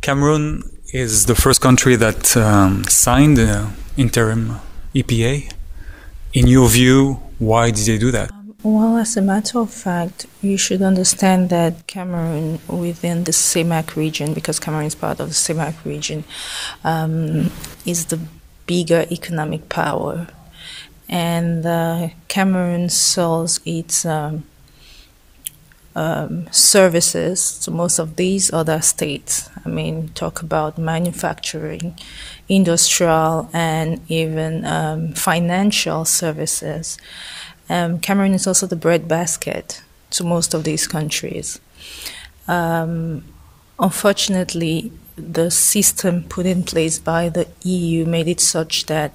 Cameroon is the first country that signed the interim EPA. In your view, why did they do that? Well, as a matter of fact, you should understand that Cameroon within the CEMAC region, because Cameroon is part of the CEMAC region, is the bigger economic power. And Cameroon sells its services to most of these other states. I mean, talk about manufacturing, industrial, and even financial services. Cameroon is also the breadbasket to most of these countries. Unfortunately, the system put in place by the EU made it such that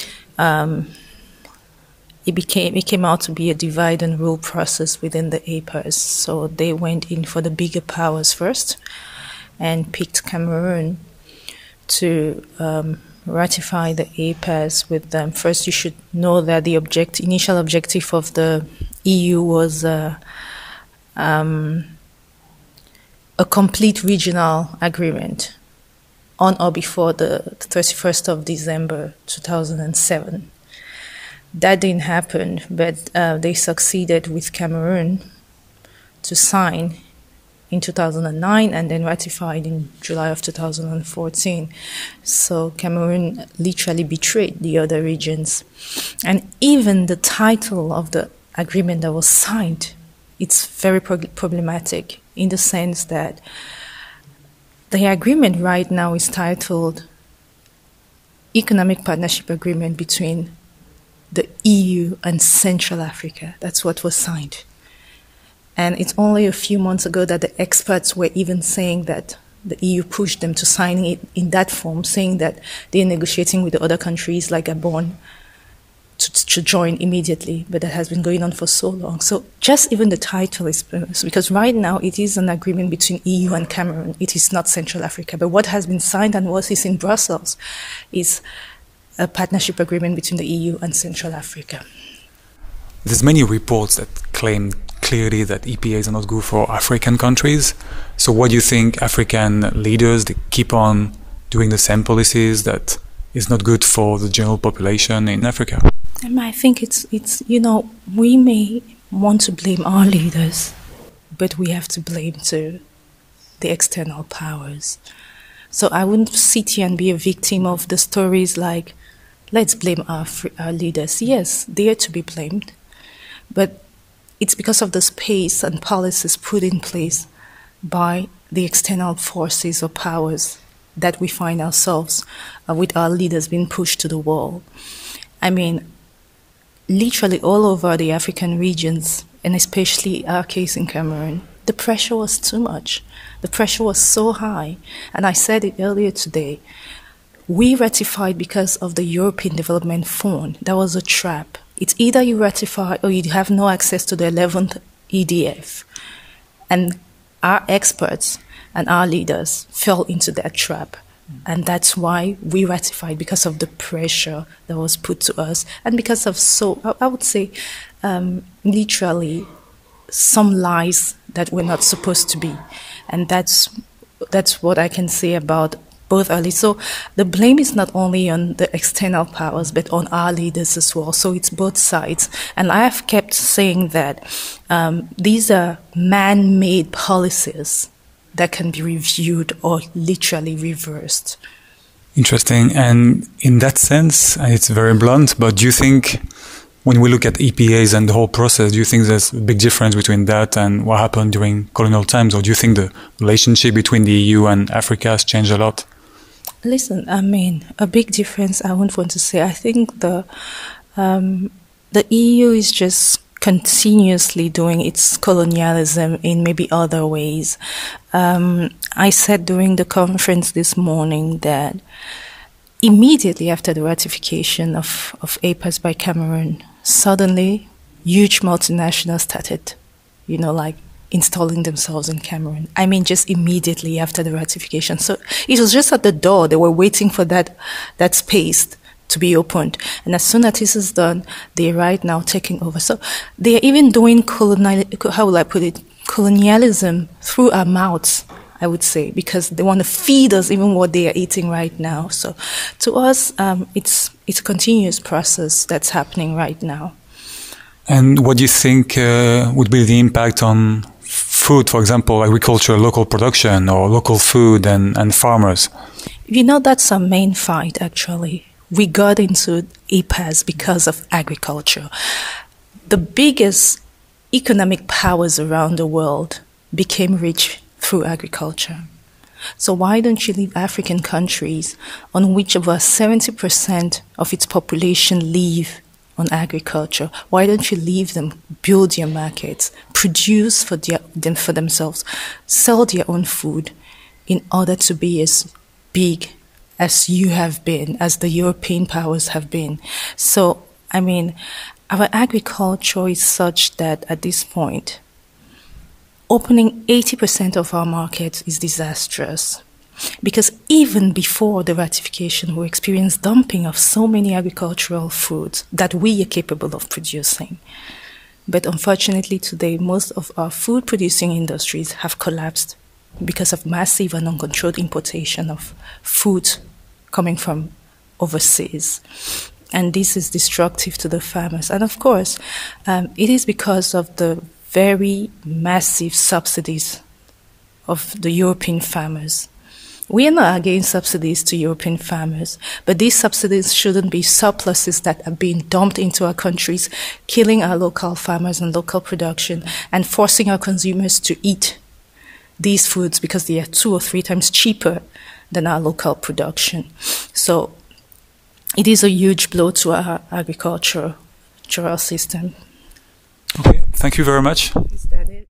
it came out to be a divide and rule process within the APAS. So they went in for the bigger powers first and picked Cameroon to ratify the APAS with them. First, you should know that the initial objective of the EU was a complete regional agreement on or before the 31st of December 2007. That didn't happen, but they succeeded with Cameroon to sign in 2009 and then ratified in July of 2014. So Cameroon literally betrayed the other regions. And even the title of the agreement that was signed, it's very problematic in the sense that the agreement right now is titled Economic Partnership Agreement between the EU and Central Africa. That's what was signed. And it's only a few months ago that the experts were even saying that the EU pushed them to sign it in that form, saying that they're negotiating with the other countries like Gabon to join immediately. But that has been going on for so long. So just even the title is famous, because right now it is an agreement between EU and Cameroon. It is not Central Africa. But what has been signed and what is in Brussels is a partnership agreement between the EU and Central Africa. There's many reports that claim clearly that EPAs are not good for African countries. So what do you think African leaders, they keep on doing the same policies that is not good for the general population in Africa? I think it's we may want to blame our leaders, but we have to blame too the external powers. So I wouldn't sit here and be a victim of the stories like, let's blame our leaders. Yes, they are to be blamed, but it's because of the space and policies put in place by the external forces or powers that we find ourselves with our leaders being pushed to the wall. I mean, literally all over the African regions, and especially our case in Cameroon, the pressure was too much. The pressure was so high. And I said it earlier today. We ratified because of the European Development Fund. That was a trap. It's either you ratify or you have no access to the 11th EDF. And our experts and our leaders fell into that trap. And that's why we ratified, because of the pressure that was put to us. And because of I would say, literally, some lies that were not supposed to be. And that's what I can say about both our leaders. So the blame is not only on the external powers, but on our leaders as well. So it's both sides. And I have kept saying that these are man-made policies that can be reviewed or literally reversed. Interesting. And in that sense, and it's very blunt, but do you think when we look at EPAs and the whole process, do you think there's a big difference between that and what happened during colonial times? Or do you think the relationship between the EU and Africa has changed a lot? Listen, I mean, a big difference, I wouldn't want to say. I think the EU is just continuously doing its colonialism in maybe other ways. I said during the conference this morning that immediately after the ratification of APAS by Cameroon, suddenly huge multinationals started, installing themselves in Cameroon. I mean, just immediately after the ratification. So it was just at the door. They were waiting for that space to be opened. And as soon as this is done, they're right now taking over. So they're even doing colonialism through our mouths. I would say, because they want to feed us even what they are eating right now. So to us, it's a continuous process that's happening right now. And what do you think would be the impact on food, for example, agriculture, local production, or local food and farmers? You know, that's our main fight, actually. We got into EPAS because of agriculture. The biggest economic powers around the world became rich through agriculture. So why don't you leave African countries, on which about 70% of its population live on agriculture? Why don't you leave them build their markets, produce for themselves, sell their own food in order to be as big as you have been, as the European powers have been? So, I mean, our agriculture is such that at this point, opening 80% of our markets is disastrous. Because even before the ratification, we experienced dumping of so many agricultural foods that we are capable of producing. But unfortunately today, most of our food-producing industries have collapsed because of massive and uncontrolled importation of food coming from overseas. And this is destructive to the farmers. And of course, it is because of the very massive subsidies of the European farmers. We are not against subsidies to European farmers, but these subsidies shouldn't be surpluses that are being dumped into our countries, killing our local farmers and local production, and forcing our consumers to eat these foods because they are 2 or 3 times cheaper than our local production. So it is a huge blow to our agricultural system. Okay, thank you very much. Is that it?